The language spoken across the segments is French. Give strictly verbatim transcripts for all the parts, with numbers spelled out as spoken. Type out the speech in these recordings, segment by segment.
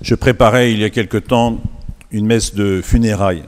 Je préparais il y a quelque temps une messe de funérailles.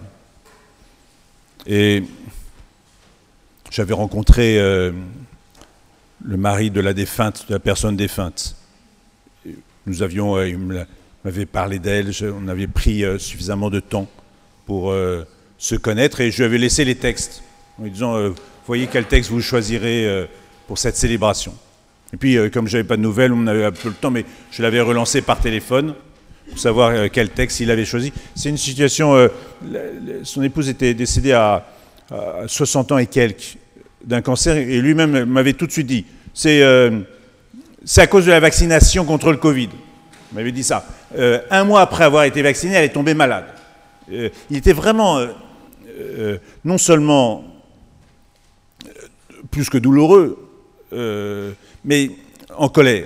Et j'avais rencontré euh, le mari de la défunte, de la personne défunte. Nous avions, euh, il m'avait parlé d'elle, on avait pris euh, suffisamment de temps pour euh, se connaître et je lui avais laissé les textes en lui disant euh, voyez quel texte vous choisirez euh, pour cette célébration. Et puis euh, comme je n'avais pas de nouvelles, on avait un peu le temps, mais je l'avais relancé par téléphone pour savoir euh, quel texte il avait choisi. C'est une situation, euh, son épouse était décédée à, à soixante ans et quelques d'un cancer et lui-même m'avait tout de suite dit c'est euh, c'est à cause de la vaccination contre le Covid. Il m'avait dit ça. Euh, un mois après avoir été vacciné, elle est tombée malade. Euh, il était vraiment euh, euh, non seulement euh, plus que douloureux, euh, mais en colère.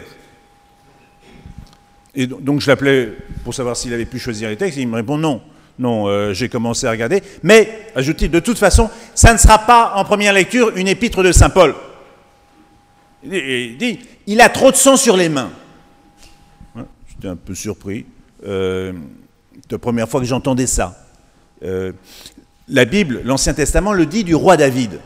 Et donc je l'appelais pour savoir s'il avait pu choisir les textes, et il me répond non. Non, euh, j'ai commencé à regarder. Mais, ajoute-t-il, de toute façon, ça ne sera pas en première lecture une épître de saint Paul. Il dit, il a trop de sang sur les mains. J'étais un peu surpris. Euh, c'est la première fois que j'entendais ça. Euh, la Bible, l'Ancien Testament, le dit du roi David.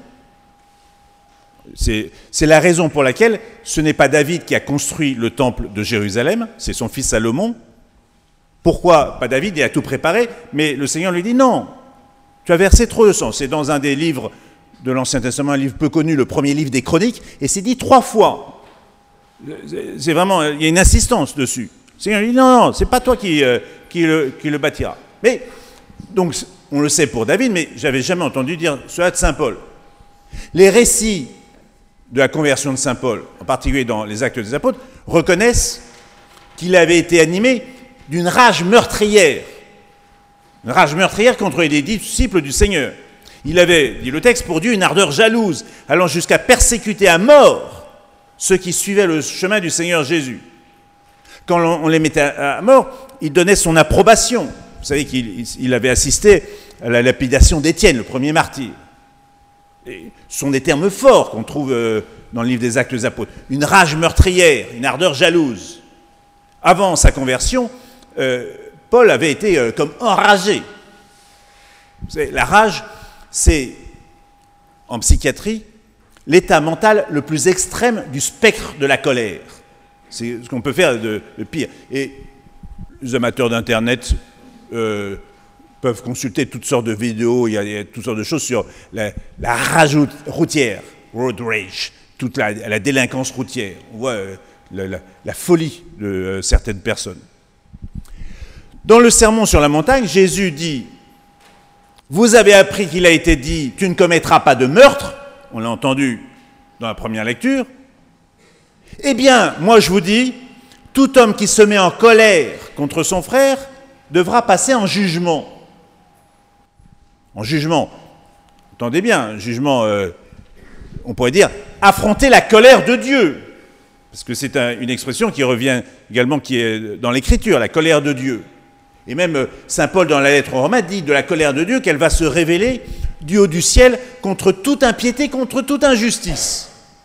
C'est, c'est la raison pour laquelle ce n'est pas David qui a construit le temple de Jérusalem, c'est son fils Salomon. Pourquoi pas David? Il a tout préparé, mais le Seigneur lui dit non, tu as versé trop de sang. C'est dans un des livres de l'Ancien Testament, un livre peu connu, le premier livre des Chroniques, et c'est dit trois fois. C'est vraiment, il y a une insistance dessus. Le Seigneur lui dit non, non, c'est pas toi qui, euh, qui, le, qui le bâtira. Mais, donc, on le sait pour David, mais j'avais jamais entendu dire cela de saint Paul. Les récits de la conversion de saint Paul, en particulier dans les Actes des Apôtres, reconnaissent qu'il avait été animé d'une rage meurtrière. Une rage meurtrière contre les disciples du Seigneur. Il avait, dit le texte, pour Dieu une ardeur jalouse, allant jusqu'à persécuter à mort ceux qui suivaient le chemin du Seigneur Jésus. Quand on les mettait à mort, il donnait son approbation. Vous savez qu'il il avait assisté à la lapidation d'Étienne, le premier martyr. Et ce sont des termes forts qu'on trouve dans le livre des Actes des Apôtres. Une rage meurtrière, une ardeur jalouse. Avant sa conversion, euh, Paul avait été euh, comme enragé. Vous savez, la rage, c'est, en psychiatrie, l'état mental le plus extrême du spectre de la colère. C'est ce qu'on peut faire de, de pire. Et les amateurs d'Internet euh, peuvent consulter toutes sortes de vidéos, il y a, il y a toutes sortes de choses sur la, la rage routière, road rage, toute la, la délinquance routière. On voit euh, la, la, la folie de euh, certaines personnes. Dans le sermon sur la montagne, Jésus dit « Vous avez appris qu'il a été dit « Tu ne commettras pas de meurtre », on l'a entendu dans la première lecture. Eh bien, moi je vous dis, tout homme qui se met en colère contre son frère devra passer en jugement. En jugement, entendez bien, jugement, euh, on pourrait dire, affronter la colère de Dieu. Parce que c'est un, une expression qui revient également, qui est dans l'Écriture, la colère de Dieu. Et même saint Paul, dans la lettre aux Romains, dit de la colère de Dieu qu'elle va se révéler du haut du ciel contre toute impiété, contre toute injustice.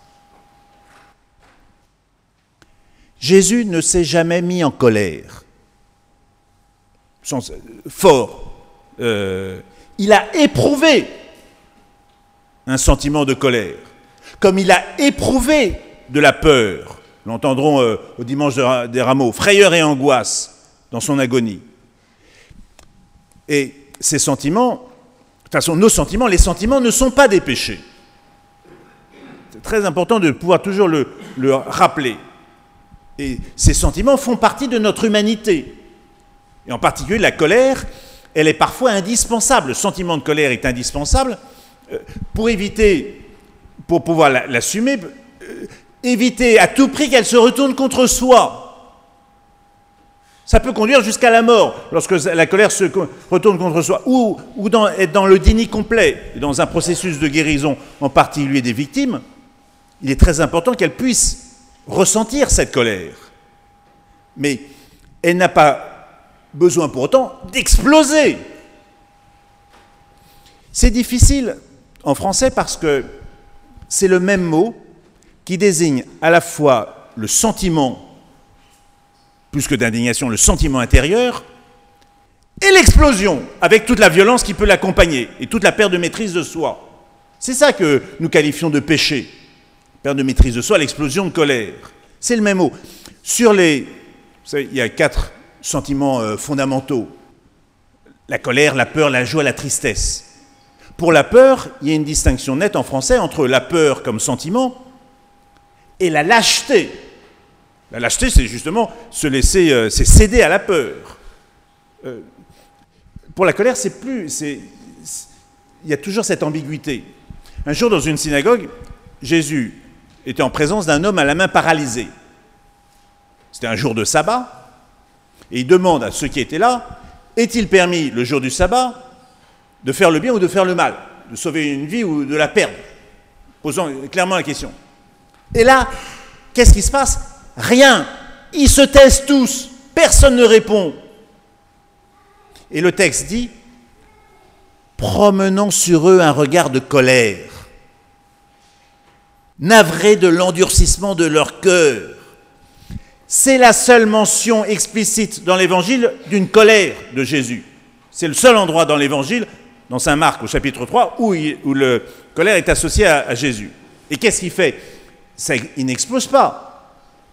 Jésus ne s'est jamais mis en colère. Sens, fort. Euh, il a éprouvé un sentiment de colère, comme il a éprouvé de la peur. Nous l'entendrons euh, au dimanche de, des Rameaux, frayeur et angoisse dans son agonie. Et ces sentiments, de toute façon, nos sentiments, les sentiments ne sont pas des péchés. C'est très important de pouvoir toujours le, le rappeler. Et ces sentiments font partie de notre humanité. Et en particulier, la colère, elle est parfois indispensable. Le sentiment de colère est indispensable euh, pour éviter, pour pouvoir l'assumer, euh, éviter à tout prix qu'elle se retourne contre soi. Ça peut conduire jusqu'à la mort, lorsque la colère se retourne contre soi, ou, ou dans, être dans le déni complet, dans un processus de guérison, en particulier des victimes. Il est très important qu'elle puisse ressentir cette colère. Mais elle n'a pas besoin pour autant d'exploser. C'est difficile en français parce que c'est le même mot qui désigne à la fois le sentiment plus que d'indignation, le sentiment intérieur, et l'explosion, avec toute la violence qui peut l'accompagner, et toute la perte de maîtrise de soi. C'est ça que nous qualifions de péché. Perte de maîtrise de soi, l'explosion de colère. C'est le même mot. Sur les... Vous savez, il y a quatre sentiments euh, fondamentaux. La colère, la peur, la joie, la tristesse. Pour la peur, il y a une distinction nette en français entre la peur comme sentiment et la lâcheté. La lâcheté, c'est justement se laisser, euh, c'est céder à la peur. Euh, pour la colère, c'est plus, c'est, c'est, il y a toujours cette ambiguïté. Un jour, dans une synagogue, Jésus était en présence d'un homme à la main paralysée. C'était un jour de sabbat, et il demande à ceux qui étaient là, est-il permis, le jour du sabbat, de faire le bien ou de faire le mal, de sauver une vie ou de la perdre, posant clairement la question. Et là, qu'est-ce qui se passe? Rien. Ils se taisent tous. Personne ne répond. Et le texte dit, promenant sur eux un regard de colère, navrés de l'endurcissement de leur cœur. C'est la seule mention explicite dans l'Évangile d'une colère de Jésus. C'est le seul endroit dans l'Évangile, dans saint Marc au chapitre trois, où, il, où le colère est associée à, à Jésus. Et qu'est-ce qu'il fait? Ça, il n'explose pas.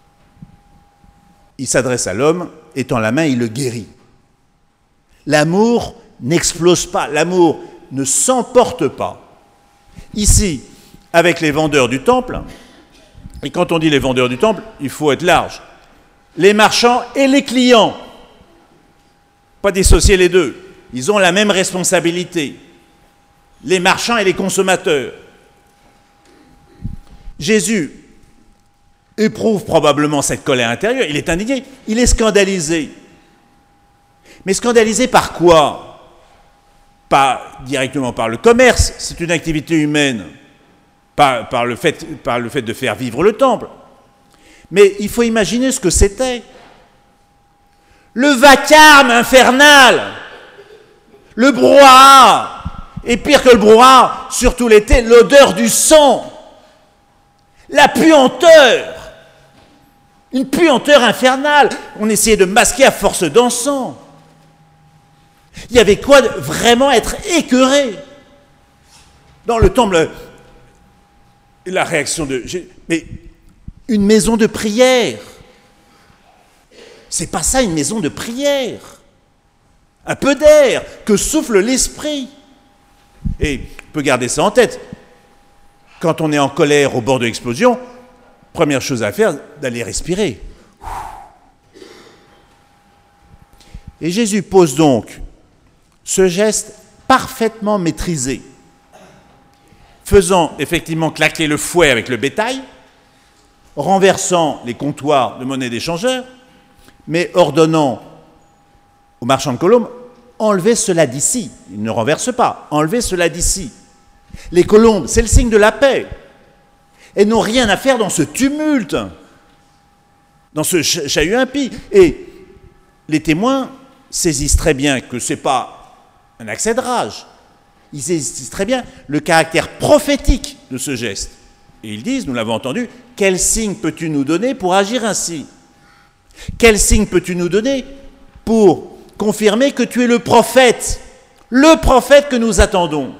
Il s'adresse à l'homme, étend la main, il le guérit. L'amour n'explose pas, l'amour ne s'emporte pas. Ici, avec les vendeurs du temple, et quand on dit les vendeurs du temple, il faut être large, les marchands et les clients, pas dissocier les deux, ils ont la même responsabilité, les marchands et les consommateurs. Jésus éprouve probablement cette colère intérieure, il est indigné, il est scandalisé. Mais scandalisé par quoi? Pas directement par le commerce, c'est une activité humaine, par, par, le fait, par le fait de faire vivre le temple. Mais il faut imaginer ce que c'était. Le vacarme infernal, le brouhaha, et pire que le brouhaha, surtout l'été, l'odeur du sang, la puanteur, une puanteur infernale. On essayait de masquer à force d'encens. Il y avait quoi de vraiment être écœuré. Dans le temple, la réaction de... Mais une maison de prière, c'est pas ça une maison de prière. Un peu d'air que souffle l'esprit. Et on peut garder ça en tête. Quand on est en colère au bord de l'explosion, première chose à faire, d'aller respirer. Et Jésus pose donc ce geste parfaitement maîtrisé, faisant effectivement claquer le fouet avec le bétail, renversant les comptoirs de monnaie d'échangeurs, mais ordonnant aux marchands de colombes, enlevez cela d'ici. Ils ne renversent pas, enlevez cela d'ici. Les colombes, c'est le signe de la paix. Elles n'ont rien à faire dans ce tumulte, dans ce chahut impie. Et les témoins saisissent très bien que ce n'est pas un accès de rage. Ils saisissent très bien le caractère prophétique de ce geste. Et ils disent, nous l'avons entendu, quel signe peux-tu nous donner pour agir ainsi? Quel signe peux-tu nous donner pour confirmer que tu es le prophète, le prophète que nous attendons?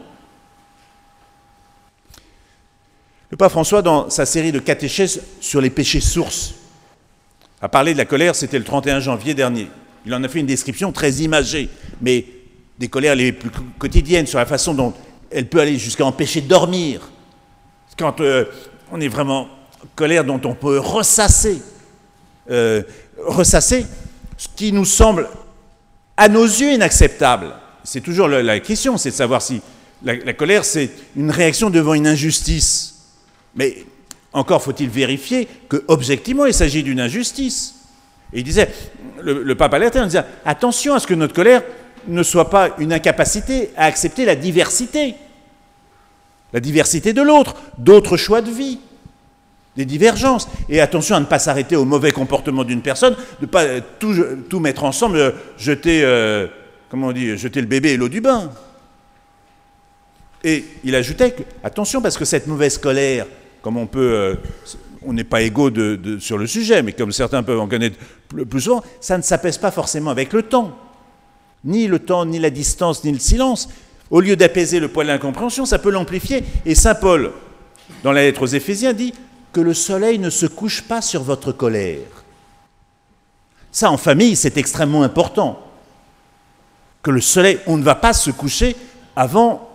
Le pape François, dans sa série de catéchèses sur les péchés sources, a parlé de la colère, c'était le trente et un janvier dernier. Il en a fait une description très imagée, mais des colères les plus quotidiennes, sur la façon dont elle peut aller jusqu'à empêcher de dormir. Quand euh, on est vraiment en colère dont on peut ressasser, euh, ressasser ce qui nous semble à nos yeux inacceptable. C'est toujours la, la question, c'est de savoir si la, la colère, c'est une réaction devant une injustice. Mais encore faut-il vérifier que objectivement il s'agit d'une injustice. Et il disait, le, le pape alertait en disant, attention à ce que notre colère ne soit pas une incapacité à accepter la diversité. La diversité de l'autre, d'autres choix de vie, des divergences. Et attention à ne pas s'arrêter au mauvais comportement d'une personne, de ne pas tout, tout mettre ensemble, jeter, euh, comment on dit, jeter le bébé et l'eau du bain. Et il ajoutait que, attention, parce que cette mauvaise colère, comme on peut, euh, on n'est pas égaux de, de, sur le sujet, mais comme certains peuvent en connaître plus, plus souvent, ça ne s'apaise pas forcément avec le temps. Ni le temps, ni la distance, ni le silence. Au lieu d'apaiser le poids de l'incompréhension, ça peut l'amplifier. Et saint Paul, dans la lettre aux Éphésiens, dit que le soleil ne se couche pas sur votre colère. Ça, en famille, c'est extrêmement important. Que le soleil, on ne va pas se coucher avant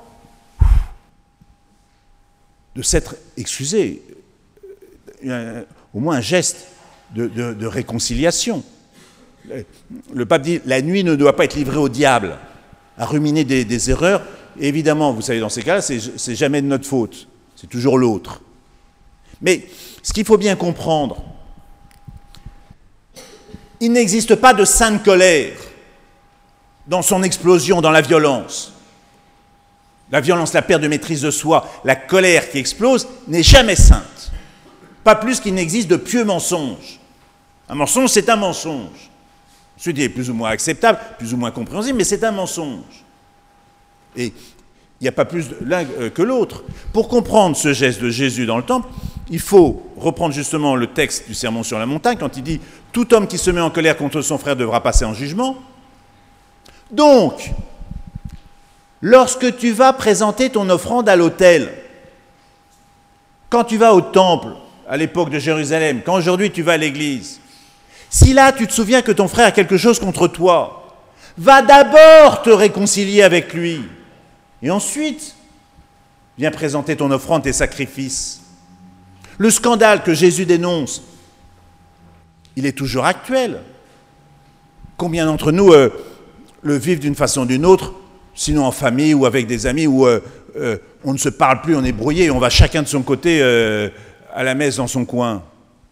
de s'être excusé. Un, au moins un geste de, de, de réconciliation. Le pape dit, la nuit ne doit pas être livrée au diable, à ruminer des, des erreurs. Et évidemment, vous savez, dans ces cas-là, c'est, c'est jamais de notre faute. C'est toujours l'autre. Mais ce qu'il faut bien comprendre, il n'existe pas de sainte colère dans son explosion, dans la violence. La violence, la perte de maîtrise de soi, la colère qui explose n'est jamais sainte. Pas plus qu'il n'existe de pieux mensonges. Un mensonge, c'est un mensonge. Celui-ci est plus ou moins acceptable, plus ou moins compréhensible, mais c'est un mensonge. Et il n'y a pas plus l'un que l'autre. Pour comprendre ce geste de Jésus dans le temple, il faut reprendre justement le texte du Sermon sur la montagne, quand il dit « Tout homme qui se met en colère contre son frère devra passer en jugement ». Donc, lorsque tu vas présenter ton offrande à l'autel, quand tu vas au temple, à l'époque de Jérusalem, quand aujourd'hui tu vas à l'église, si là tu te souviens que ton frère a quelque chose contre toi, va d'abord te réconcilier avec lui. Et ensuite, viens présenter ton offrande, tes sacrifices. Le scandale que Jésus dénonce, il est toujours actuel. Combien d'entre nous euh, le vivent d'une façon ou d'une autre, sinon en famille ou avec des amis, où euh, euh, on ne se parle plus, on est brouillé, on va chacun de son côté euh, à la messe dans son coin.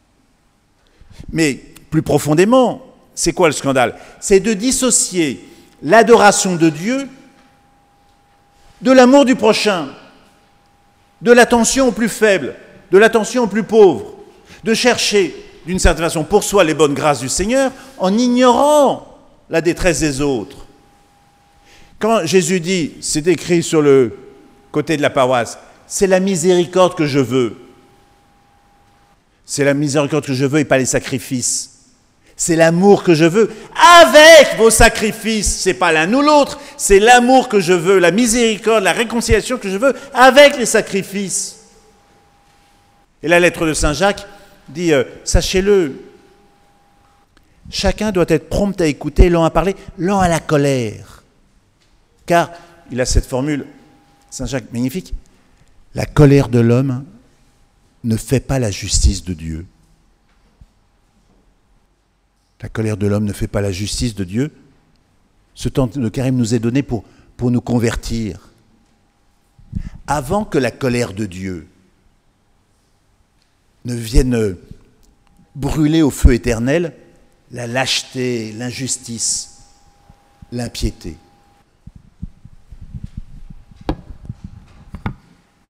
Mais plus profondément, c'est quoi le scandale? C'est de dissocier l'adoration de Dieu de l'amour du prochain, de l'attention aux plus faibles, de l'attention aux plus pauvres, de chercher d'une certaine façon pour soi les bonnes grâces du Seigneur en ignorant la détresse des autres. Quand Jésus dit, c'est écrit sur le côté de la paroisse, c'est la miséricorde que je veux. C'est la miséricorde que je veux et pas les sacrifices. C'est l'amour que je veux avec vos sacrifices. C'est pas l'un ou l'autre, c'est l'amour que je veux, la miséricorde, la réconciliation que je veux avec les sacrifices. Et la lettre de saint Jacques dit, euh, sachez-le, chacun doit être prompt à écouter, lent à parler, lent à la colère. Car, il a cette formule, saint Jacques magnifique, la colère de l'homme ne fait pas la justice de Dieu. La colère de l'homme ne fait pas la justice de Dieu. Ce temps de carême nous est donné pour, pour nous convertir. Avant que la colère de Dieu ne vienne brûler au feu éternel la lâcheté, l'injustice, l'impiété.